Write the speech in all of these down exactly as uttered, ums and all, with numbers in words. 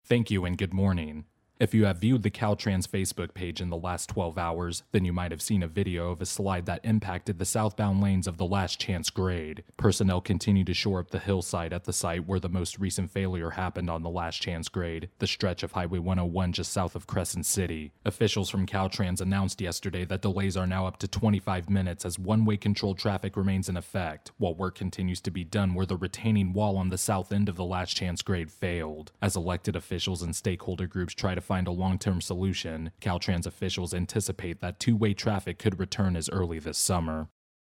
Thank you and good morning. If you have viewed the Caltrans Facebook page in the last twelve hours, then you might have seen a video of a slide that impacted the southbound lanes of the Last Chance grade. Personnel continue to shore up the hillside at the site where the most recent failure happened on the Last Chance grade, the stretch of Highway one oh one just south of Crescent City. Officials from Caltrans announced yesterday that delays are now up to twenty-five minutes as one-way controlled traffic remains in effect, while work continues to be done where the retaining wall on the south end of the Last Chance grade failed. As elected officials and stakeholder groups try to find a long-term solution, Caltrans officials anticipate that two-way traffic could return as early this summer.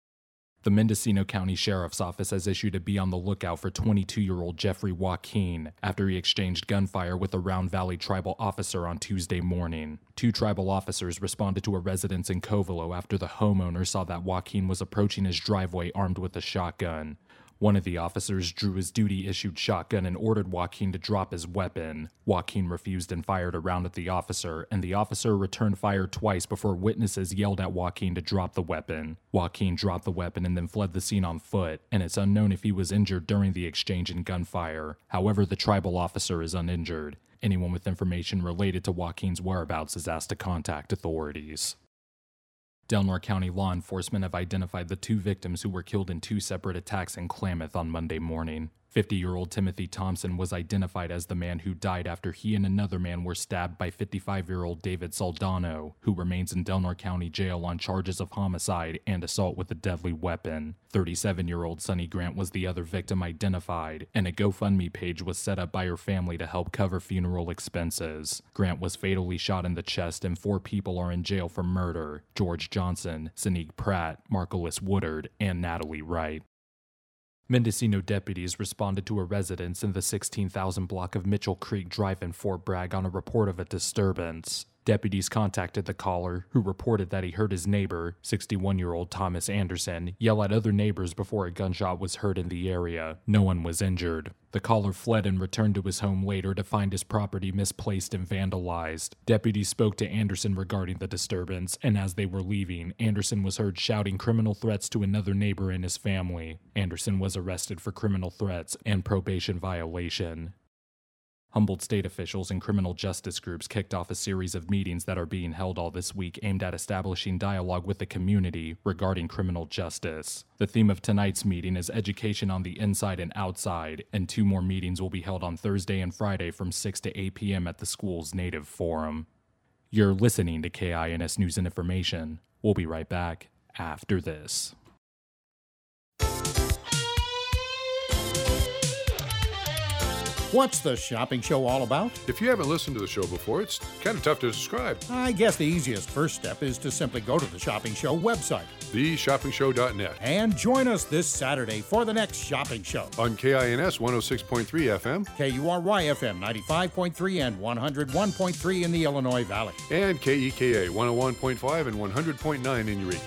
The Mendocino County Sheriff's Office has issued a be on the lookout for twenty-two-year-old Jeffrey Joaquin after he exchanged gunfire with a Round Valley tribal officer on Tuesday morning. Two tribal officers responded to a residence in Covelo after the homeowner saw that Joaquin was approaching his driveway armed with a shotgun. One of the officers drew his duty-issued shotgun and ordered Joaquin to drop his weapon. Joaquin refused and fired a round at the officer, and the officer returned fire twice before witnesses yelled at Joaquin to drop the weapon. Joaquin dropped the weapon and then fled the scene on foot, and it's unknown if he was injured during the exchange in gunfire. However, the tribal officer is uninjured. Anyone with information related to Joaquin's whereabouts is asked to contact authorities. Delaware County law enforcement have identified the two victims who were killed in two separate attacks in Klamath on Monday morning. fifty-year-old Timothy Thompson was identified as the man who died after he and another man were stabbed by fifty-five-year-old David Saldano, who remains in Delaware County Jail on charges of homicide and assault with a deadly weapon. thirty-seven-year-old Sonny Grant was the other victim identified, and a GoFundMe page was set up by her family to help cover funeral expenses. Grant was fatally shot in the chest, and four people are in jail for murder: George Johnson, Sanique Pratt, Marcolis Woodard, and Natalie Wright. Mendocino deputies responded to a residence in the sixteen thousand block of Mitchell Creek Drive in Fort Bragg on a report of a disturbance. Deputies contacted the caller, who reported that he heard his neighbor, sixty-one-year-old Thomas Anderson, yell at other neighbors before a gunshot was heard in the area. No one was injured. The caller fled and returned to his home later to find his property misplaced and vandalized. Deputies spoke to Anderson regarding the disturbance, and as they were leaving, Anderson was heard shouting criminal threats to another neighbor and his family. Anderson was arrested for criminal threats and probation violation. Humboldt state officials and criminal justice groups kicked off a series of meetings that are being held all this week aimed at establishing dialogue with the community regarding criminal justice. The theme of tonight's meeting is education on the inside and outside, and two more meetings will be held on Thursday and Friday from six to eight p.m. at the school's Native Forum. You're listening to K I N S News and Information. We'll be right back after this. What's the shopping show all about? If you haven't listened to the show before, it's kind of tough to describe. I guess the easiest first step is to simply go to the Shopping Show website, the shopping show dot net, and join us this Saturday for the next shopping show. On K I N S one oh six point three F M, K U R Y F M ninety-five point three and one oh one point three in the Illinois Valley, and K E K A one oh one point five and one hundred point nine in Eureka.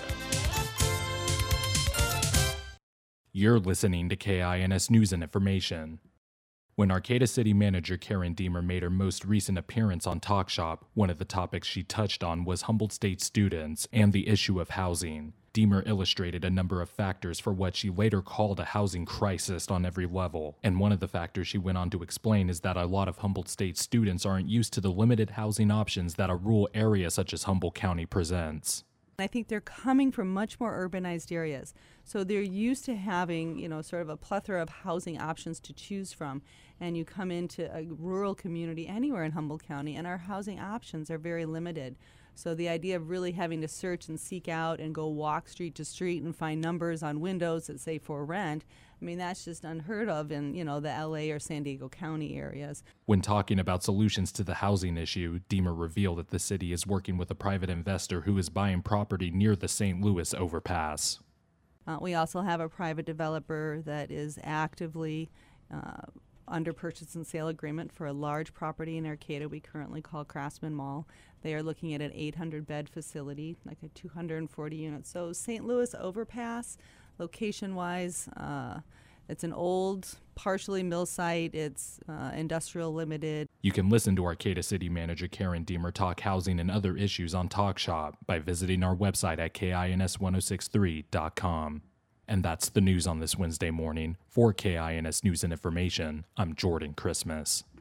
You're listening to K I N S News and Information. When Arcata City Manager Karen Deemer made her most recent appearance on Talk Shop, one of the topics she touched on was Humboldt State students and the issue of housing. Deemer illustrated a number of factors for what she later called a housing crisis on every level, and one of the factors she went on to explain is that a lot of Humboldt State students aren't used to the limited housing options that a rural area such as Humboldt County presents. I think they're coming from much more urbanized areas. So they're used to having, you know, sort of a plethora of housing options to choose from. And you come into a rural community anywhere in Humboldt County, and our housing options are very limited. So the idea of really having to search and seek out and go walk street to street and find numbers on windows that say for rent, I mean, that's just unheard of in, you know, the L A or San Diego County areas. When talking about solutions to the housing issue, Deemer revealed that the city is working with a private investor who is buying property near the Saint Louis overpass. Uh, we also have a private developer that is actively uh, under purchase and sale agreement for a large property in Arcata we currently call Craftsman Mall. They are looking at an eight hundred bed facility, like a two hundred forty units. So Saint Louis overpass, location-wise, uh, it's an old, partially mill site. It's uh, industrial limited. You can listen to Arcata City Manager Karen Deemer talk housing and other issues on Talk Shop by visiting our website at K I N S ten sixty-three dot com. And that's the news on this Wednesday morning. For K I N S News and Information, I'm Jordan Christmas.